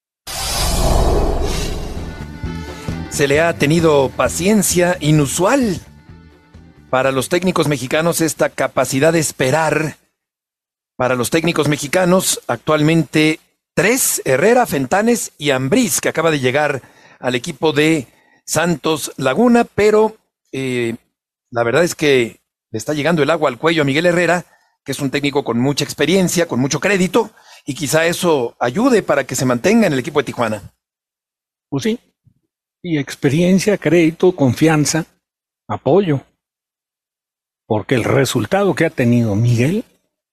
Se le ha tenido paciencia inusual para los técnicos mexicanos, esta capacidad de esperar. Para los técnicos mexicanos, actualmente tres, Herrera, Fentanes y Ambriz, que acaba de llegar al equipo de Santos Laguna, pero eh, la verdad es que le está llegando el agua al cuello a Miguel Herrera, que es un técnico con mucha experiencia, con mucho crédito, y quizá eso ayude para que se mantenga en el equipo de Tijuana. Pues sí. Y experiencia, crédito, confianza, apoyo. Porque el resultado que ha tenido Miguel,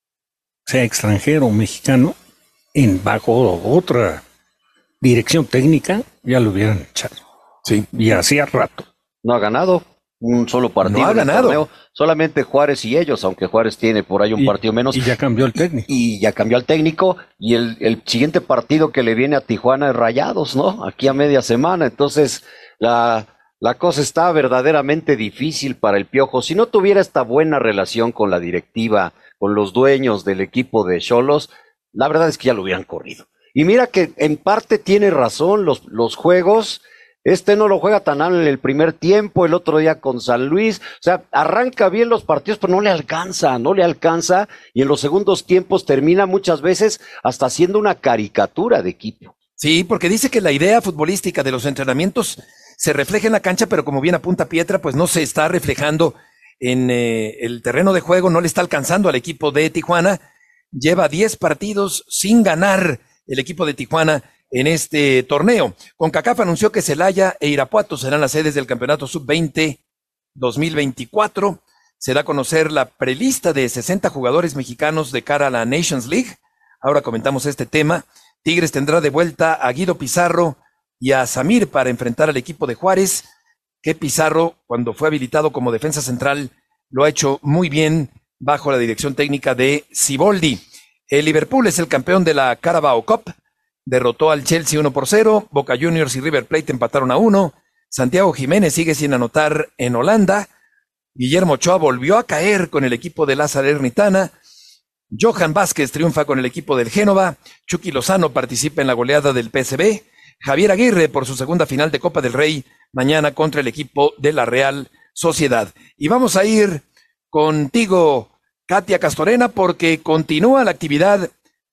sea extranjero o mexicano, en bajo otra dirección técnica, ya lo hubieran echado. Sí. Y hacía rato. No ha ganado un solo partido. No ha ganado. Torneo, solamente Juárez y ellos, aunque Juárez tiene por ahí un y, partido menos. Y ya cambió el técnico. Y, y ya cambió el técnico. Y el, el siguiente partido que le viene a Tijuana es Rayados, ¿no? Aquí a media semana. Entonces, la, la cosa está verdaderamente difícil para el Piojo. Si no tuviera esta buena relación con la directiva, con los dueños del equipo de Xolos, la verdad es que ya lo hubieran corrido. Y mira que en parte tiene razón, los, los juegos, este no lo juega tan mal en el primer tiempo, el otro día con San Luis, o sea, arranca bien los partidos, pero no le alcanza, no le alcanza, y en los segundos tiempos termina muchas veces hasta siendo una caricatura de equipo. Sí, porque dice que la idea futbolística de los entrenamientos se refleja en la cancha, pero como bien apunta Pietra, pues no se está reflejando en eh, el terreno de juego, no le está alcanzando al equipo de Tijuana. Lleva diez partidos sin ganar el equipo de Tijuana en este torneo. CONCACAF anunció que Celaya e Irapuato serán las sedes del campeonato sub veinte dos mil veinticuatro. Se da a conocer la prelista de sesenta jugadores mexicanos de cara a la Nations League. Ahora comentamos este tema. Tigres tendrá de vuelta a Guido Pizarro y a Samir para enfrentar al equipo de Juárez, que Pizarro, cuando fue habilitado como defensa central, lo ha hecho muy bien bajo la dirección técnica de Siboldi. El Liverpool es el campeón de la Carabao Cup, derrotó al Chelsea uno por cero, Boca Juniors y River Plate empataron a uno, Santiago Jiménez sigue sin anotar en Holanda, Guillermo Ochoa volvió a caer con el equipo de la Salernitana, Johan Vázquez triunfa con el equipo del Génova, Chucky Lozano participa en la goleada del P S V, Javier Aguirre por su segunda final de Copa del Rey, mañana contra el equipo de la Real Sociedad. Y vamos a ir contigo, Katia Castorena, porque continúa la actividad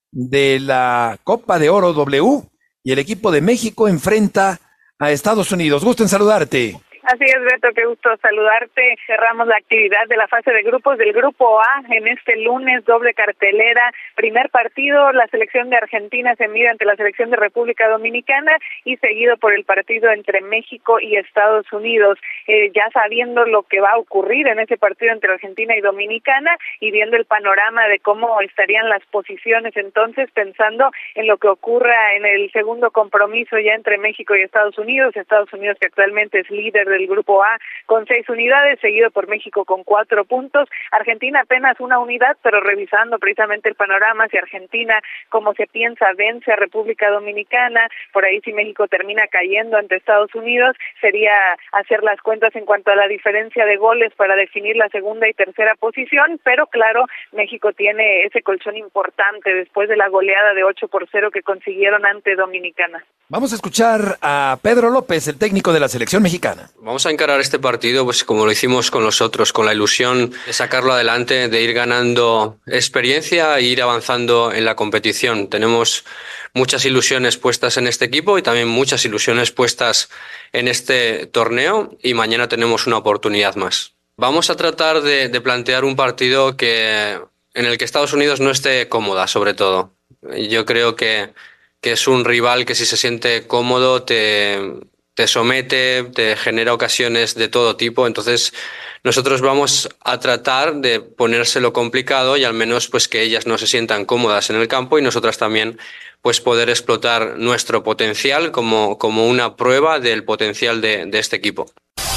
de la Copa de Oro W y el equipo de México enfrenta a Estados Unidos. Gusto en saludarte. Así es, Beto, qué gusto saludarte. Cerramos la actividad de la fase de grupos del Grupo A en este lunes, doble cartelera. Primer partido, la selección de Argentina se mide ante la selección de República Dominicana y seguido por el partido entre México y Estados Unidos. Eh, ya sabiendo lo que va a ocurrir en ese partido entre Argentina y Dominicana y viendo el panorama de cómo estarían las posiciones entonces, pensando en lo que ocurra en el segundo compromiso ya entre México y Estados Unidos. Estados Unidos que actualmente es líder del Grupo A con seis unidades, seguido por México con cuatro puntos. Argentina apenas una unidad, pero revisando precisamente el panorama, si Argentina, como se piensa, vence a República Dominicana, por ahí si México termina cayendo ante Estados Unidos, sería hacer las cuentas en cuanto a la diferencia de goles para definir la segunda y tercera posición, pero claro, México tiene ese colchón importante después de la goleada de ocho por cero que consiguieron ante Dominicana. Vamos a escuchar a Pedro López, el técnico de la selección mexicana. Vamos a encarar este partido pues como lo hicimos con los otros, con la ilusión de sacarlo adelante, de ir ganando experiencia e ir avanzando en la competición. Tenemos muchas ilusiones puestas en este equipo y también muchas ilusiones puestas en este torneo y mañana tenemos una oportunidad más. Vamos a tratar de, de plantear un partido que, en el que Estados Unidos no esté cómoda, sobre todo. Yo creo que, que es un rival que si se siente cómodo te... te somete, te genera ocasiones de todo tipo, entonces nosotros vamos a tratar de ponérselo complicado y al menos pues que ellas no se sientan cómodas en el campo y nosotras también pues poder explotar nuestro potencial como, como una prueba del potencial de, de este equipo.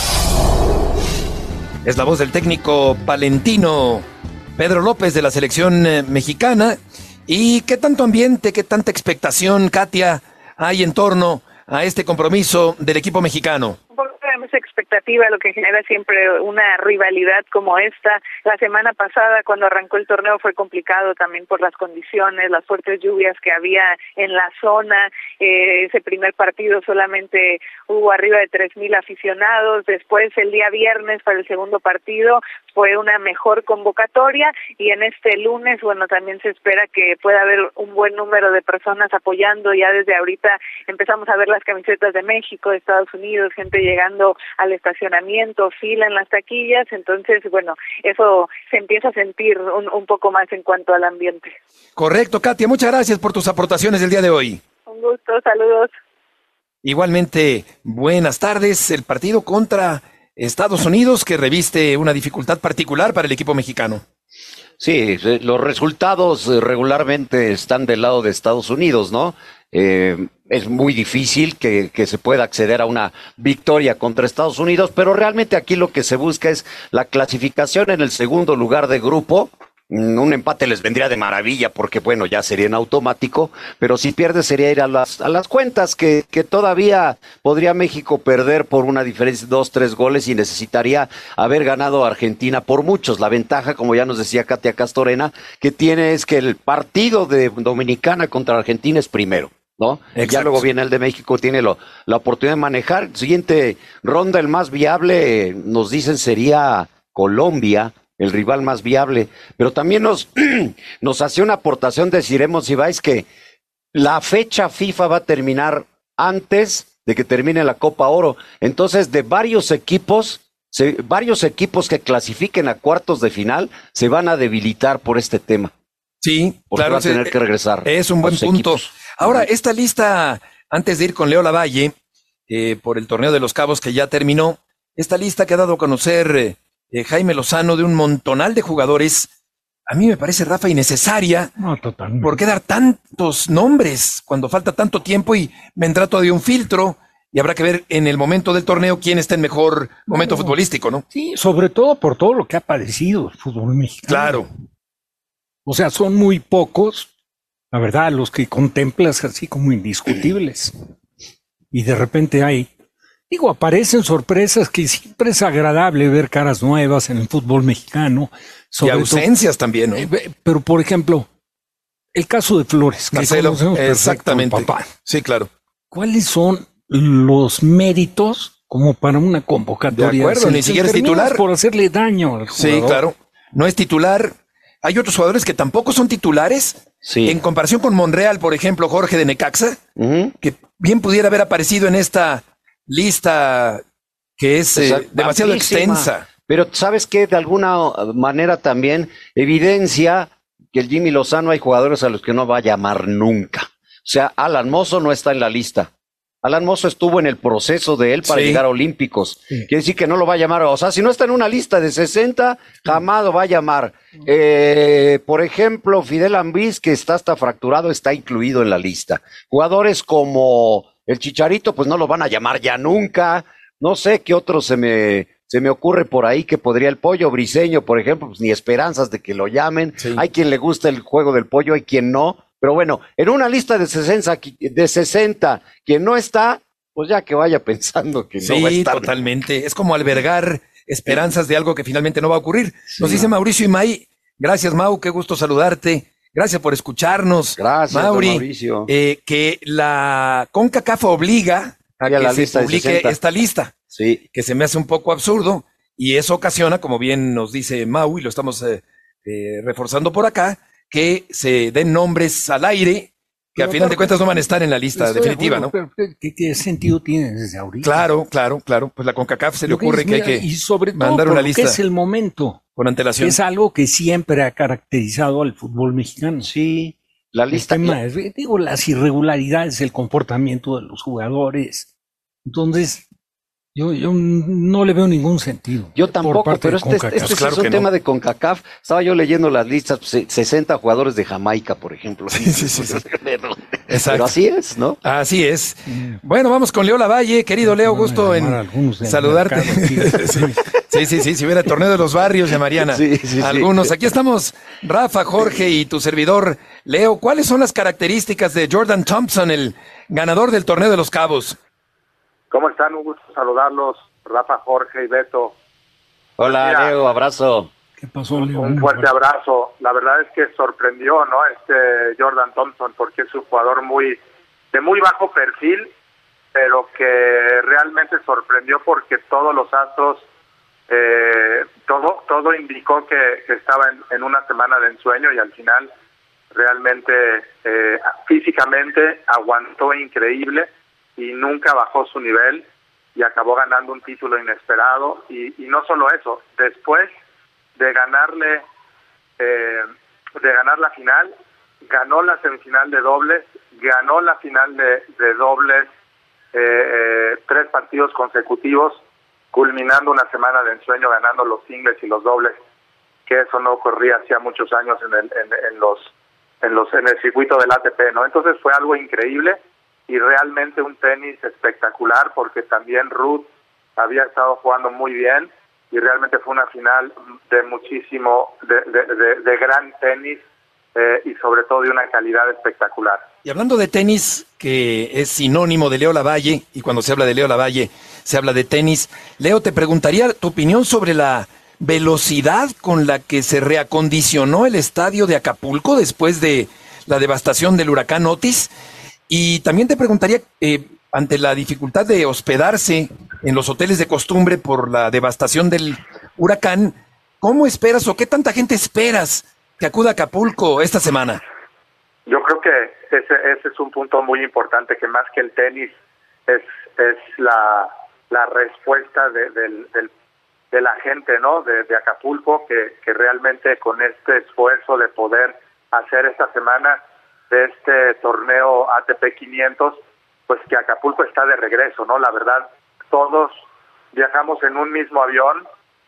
Es la voz del técnico palentino Pedro López de la selección eh, mexicana. ¿Y qué tanto ambiente, qué tanta expectación, Katia, hay en torno a este compromiso del equipo mexicano? Esa expectativa, lo que genera siempre una rivalidad como esta. La semana pasada, cuando arrancó el torneo, fue complicado también por las condiciones, las fuertes lluvias que había en la zona. Eh, ese primer partido solamente hubo arriba de tres mil aficionados. Después, el día viernes, para el segundo partido, fue una mejor convocatoria y en este lunes, bueno, también se espera que pueda haber un buen número de personas apoyando. Ya desde ahorita empezamos a ver las camisetas de México, de Estados Unidos, gente llegando al estacionamiento, fila en las taquillas, entonces, bueno, eso se empieza a sentir un, un poco más en cuanto al ambiente. Correcto, Katia, muchas gracias por tus aportaciones del día de hoy. Un gusto, saludos. Igualmente, buenas tardes. El partido contra Estados Unidos que reviste una dificultad particular para el equipo mexicano. Sí, los resultados regularmente están del lado de Estados Unidos, ¿no? Eh, es muy difícil que, que se pueda acceder a una victoria contra Estados Unidos, pero realmente aquí lo que se busca es la clasificación en el segundo lugar de grupo. Un empate les vendría de maravilla porque, bueno, ya sería en automático, pero si pierde sería ir a las, a las cuentas que, que todavía podría México perder por una diferencia de dos, tres goles y necesitaría haber ganado a Argentina por muchos. La ventaja, como ya nos decía Katia Castorena, que tiene es que el partido de Dominicana contra Argentina es primero, ¿no? Exacto. Ya luego viene el de México, tiene lo, la oportunidad de manejar. Siguiente ronda, el más viable, nos dicen sería Colombia, el rival más viable, pero también nos, nos hace una aportación de Ciremos Ibáez que la fecha FIFA va a terminar antes de que termine la Copa Oro, entonces de varios equipos, se, varios equipos que clasifiquen a cuartos de final se van a debilitar por este tema. Sí, porque claro, van a tener es, que regresar. Es un buen punto. Equipos. Ahora, esta lista, antes de ir con Leo Lavalle, eh, por el torneo de los Cabos que ya terminó, esta lista que ha dado a conocer eh, Eh, Jaime Lozano de un montonal de jugadores, a mí me parece, Rafa, innecesaria. No, totalmente. ¿Por qué dar tantos nombres cuando falta tanto tiempo y vendrá todavía un filtro y habrá que ver en el momento del torneo quién está en mejor momento no, futbolístico, ¿no? Sí, sobre todo por todo lo que ha padecido el fútbol mexicano. Claro. O sea, son muy pocos, la verdad, los que contemplas así como indiscutibles. Y de repente hay... Digo, aparecen sorpresas que siempre es agradable ver caras nuevas en el fútbol mexicano. Y ausencias todo, también, ¿no? Eh, pero, por ejemplo, el caso de Flores. Marcelo, que exactamente. Papá. Sí, claro. ¿Cuáles son los méritos como para una convocatoria? De acuerdo, ni siquiera es titular. Por hacerle daño al jugador. Sí, claro. No es titular. Hay otros jugadores que tampoco son titulares. Sí. En comparación con Monreal, por ejemplo, Jorge de Necaxa, uh-huh. que bien pudiera haber aparecido en esta lista que es eh, demasiado extensa. Pero ¿sabes qué? De alguna manera también evidencia que el Jimmy Lozano hay jugadores a los que no va a llamar nunca. O sea, Alan Mozo no está en la lista. Alan Mozo estuvo en el proceso de él para sí. llegar a Olímpicos. Sí. Quiere decir que no lo va a llamar. O sea, si no está en una lista de sesenta, jamás lo va a llamar. Eh, por ejemplo, Fidel Ambriz, que está hasta fracturado, está incluido en la lista. Jugadores como el Chicharito, pues no lo van a llamar ya nunca. No sé qué otro se me, se me ocurre por ahí que podría. El Pollo Briseño, por ejemplo, pues ni esperanzas de que lo llamen. Sí. Hay quien le gusta el juego del pollo, hay quien no. Pero bueno, en una lista de sesenta, de sesenta, quien no está, pues ya que vaya pensando que sí, no va a estar. Sí, totalmente. Es como albergar esperanzas de algo que finalmente no va a ocurrir. Sí. Nos dice Mauricio Imay. Gracias, Mau, qué gusto saludarte. Gracias por escucharnos. Gracias, Mauri, Mauricio. Eh, que la CONCACAF obliga a que se lista publique esta lista. Sí. Que se me hace un poco absurdo. Y eso ocasiona, como bien nos dice Mau, y lo estamos eh, eh, reforzando por acá, que se den nombres al aire que pero, a final de cuentas no van a estar en la lista definitiva, de acuerdo, ¿no? Pero, ¿qué, ¿Qué sentido tiene desde ahorita? Claro, claro, claro. Pues la CONCACAF se le ocurre que, mira, que hay que y sobre todo mandar una lista. Es el momento. Con antelación. Es algo que siempre ha caracterizado al fútbol mexicano. Sí, la lista. El tema es, digo, las irregularidades, el comportamiento de los jugadores. Entonces, Yo, yo no le veo ningún sentido. Yo tampoco, pero este, este, este claro es un no. tema de CONCACAF. Estaba yo leyendo las listas, sesenta jugadores de Jamaica, por ejemplo. Sí, sí, sí, sí. Pero, pero así es, ¿no? Así es. Bueno, vamos con Leo Lavalle. Querido Leo, gusto en saludarte. Sí, sí, sí. Si hubiera el torneo de los barrios, llamarían a sí, sí, algunos. Sí. Aquí estamos, Rafa, Jorge y tu servidor. Leo, ¿cuáles son las características de Jordan Thompson, el ganador del torneo de los Cabos? ¿Cómo están? Un gusto saludarlos, Rafa, Jorge y Beto. Hola, Mira, Leo, abrazo. ¿Qué pasó, Leo? Un fuerte abrazo. La verdad es que sorprendió, ¿no? Este Jordan Thompson, porque es un jugador muy de muy bajo perfil, pero que realmente sorprendió porque todos los astros, eh, todo todo indicó que, que estaba en, en una semana de ensueño y al final realmente eh, físicamente aguantó increíble y nunca bajó su nivel y acabó ganando un título inesperado y, y no solo eso, después de ganarle eh, de ganar la final, ganó la semifinal de dobles, ganó la final de, de dobles eh, eh, tres partidos consecutivos, culminando una semana de ensueño ganando los singles y los dobles, que eso no ocurría hacía muchos años en el en, en los en los en el circuito del A T P, ¿no? Entonces fue algo increíble y realmente un tenis espectacular porque también Ruth había estado jugando muy bien y realmente fue una final de muchísimo, de, de, de, de gran tenis eh, y sobre todo de una calidad espectacular. Y hablando de tenis, que es sinónimo de Leo Lavalle, y cuando se habla de Leo Lavalle se habla de tenis, Leo, te preguntaría tu opinión sobre la velocidad con la que se reacondicionó el estadio de Acapulco después de la devastación del huracán Otis. Y también te preguntaría, eh, ante la dificultad de hospedarse en los hoteles de costumbre por la devastación del huracán, ¿cómo esperas o qué tanta gente esperas que acuda a Acapulco esta semana? Yo creo que ese, ese es un punto muy importante, que más que el tenis es es la, la respuesta de, de, de, de la gente, ¿no? De, de Acapulco, que, que realmente con este esfuerzo de poder hacer esta semana de este torneo A T P quinientos, pues que Acapulco está de regreso, ¿no? La verdad, todos viajamos en un mismo avión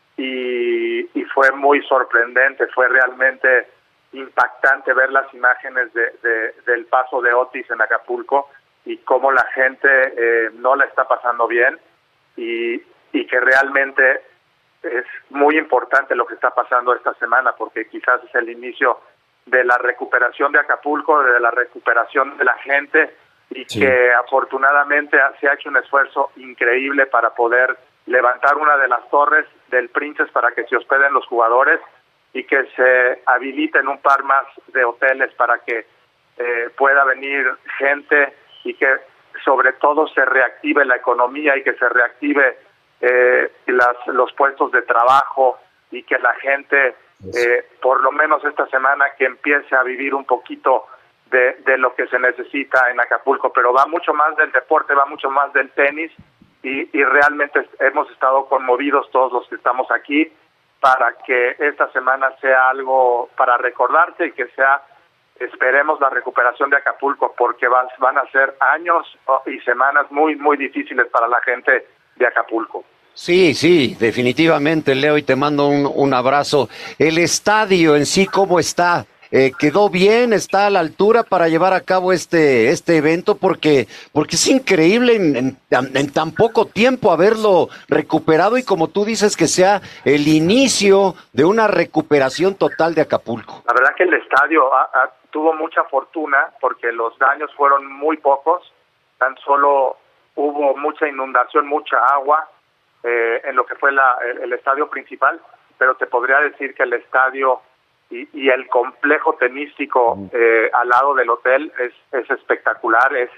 y, y fue muy sorprendente, fue realmente impactante ver las imágenes de, de, del paso de Otis en Acapulco y cómo la gente eh, no la está pasando bien y, y que realmente es muy importante lo que está pasando esta semana porque quizás es el inicio de la recuperación de Acapulco, de la recuperación de la gente y sí. que afortunadamente se ha hecho un esfuerzo increíble para poder levantar una de las torres del Princess para que se hospeden los jugadores y que se habiliten un par más de hoteles para que eh, pueda venir gente y que sobre todo se reactive la economía y que se reactive eh, las, los puestos de trabajo y que la gente Eh, por lo menos esta semana que empiece a vivir un poquito de, de lo que se necesita en Acapulco, pero va mucho más del deporte, va mucho más del tenis y, y realmente hemos estado conmovidos todos los que estamos aquí para que esta semana sea algo para recordarse y que sea, esperemos, la recuperación de Acapulco, porque van, van a ser años y semanas muy, muy difíciles para la gente de Acapulco. Sí, sí, definitivamente, Leo, y te mando un, un abrazo. El estadio en sí, ¿cómo está? Eh, ¿Quedó bien? ¿Está a la altura para llevar a cabo este este evento? Porque porque es increíble en, en, en tan poco tiempo haberlo recuperado y, como tú dices, que sea el inicio de una recuperación total de Acapulco. La verdad que el estadio a, a, tuvo mucha fortuna porque los daños fueron muy pocos, tan solo hubo mucha inundación, mucha agua eh, en lo que fue la, el, el estadio principal, pero te podría decir que el estadio Y, y el complejo tenístico eh, al lado del hotel es, es espectacular, es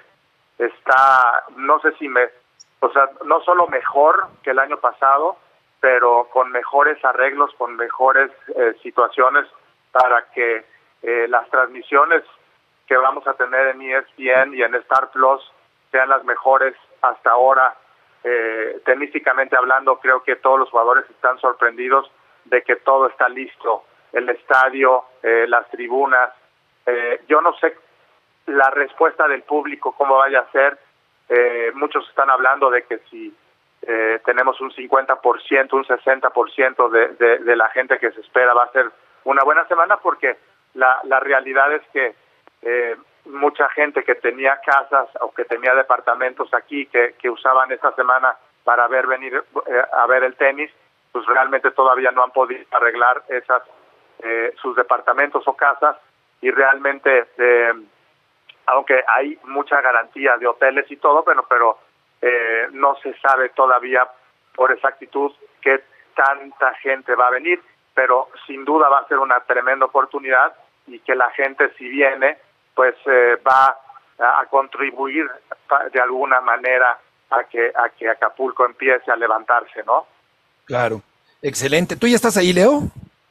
está, no sé si me, o sea, no solo mejor que el año pasado, pero con mejores arreglos, con mejores eh, situaciones para que eh, las transmisiones que vamos a tener en E S P N y en Star Plus sean las mejores hasta ahora. Eh, tenísticamente hablando, creo que todos los jugadores están sorprendidos de que todo está listo. El estadio, eh, las tribunas, eh, yo no sé la respuesta del público cómo vaya a ser. Eh, muchos están hablando de que si eh, tenemos un cincuenta por ciento, un sesenta por ciento de, de, de la gente que se espera, va a ser una buena semana, porque la, la realidad es que eh, mucha gente que tenía casas o que tenía departamentos aquí que, que usaban esta semana para ver venir eh, a ver el tenis, pues realmente todavía no han podido arreglar esas Eh, sus departamentos o casas, y realmente eh, aunque hay mucha garantía de hoteles y todo, pero pero eh, no se sabe todavía por exactitud qué tanta gente va a venir, pero sin duda va a ser una tremenda oportunidad, y que la gente, si viene, pues eh, va a, a contribuir de alguna manera a que a que Acapulco empiece a levantarse, ¿no? Claro, excelente. ¿Tú ya estás ahí, Leo?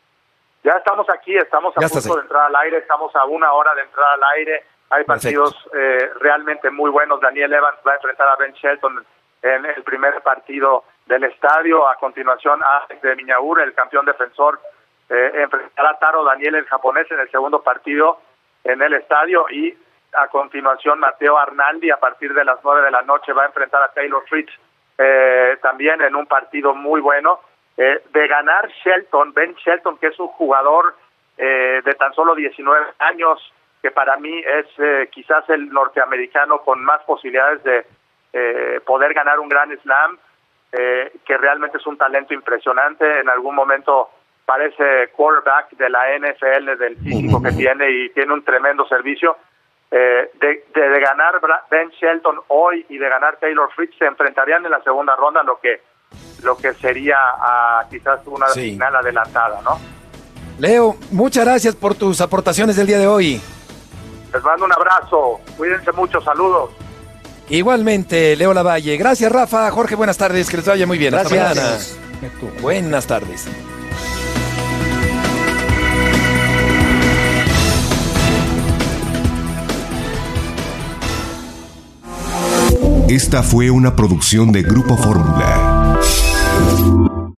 Ya estamos aquí, estamos a Ya punto de entrar al aire, estamos a una hora de entrar al aire. Hay partidos eh, realmente muy buenos. Daniel Evans va a enfrentar a Ben Shelton en el primer partido del estadio. A continuación, Alex de Miñaur, el campeón defensor, eh, enfrentará a Taro Daniel, el japonés, en el segundo partido en el estadio. Y a continuación, Mateo Arnaldi, a partir de las nueve de la noche, va a enfrentar a Taylor Fritz, eh, también en un partido muy bueno. Eh, de ganar Shelton, Ben Shelton, que es un jugador eh, de tan solo diecinueve años, que para mí es eh, quizás el norteamericano con más posibilidades de eh, poder ganar un Grand Slam, eh, que realmente es un talento impresionante. En algún momento parece quarterback de la N F L, del físico que tiene, y tiene un tremendo servicio. Eh, de, de, de ganar Ben Shelton hoy y de ganar Taylor Fritz, se enfrentarían en la segunda ronda, lo que lo que sería uh, quizás una sí. final adelantada, ¿no? Leo, muchas gracias por tus aportaciones del día de hoy. Les mando un abrazo, cuídense mucho, saludos. Igualmente, Leo Lavalle. Gracias, Rafa. Jorge, buenas tardes, que les vaya muy bien. Gracias. Hasta mañana. Buenas tardes. Esta fue una producción de Grupo Fórmula.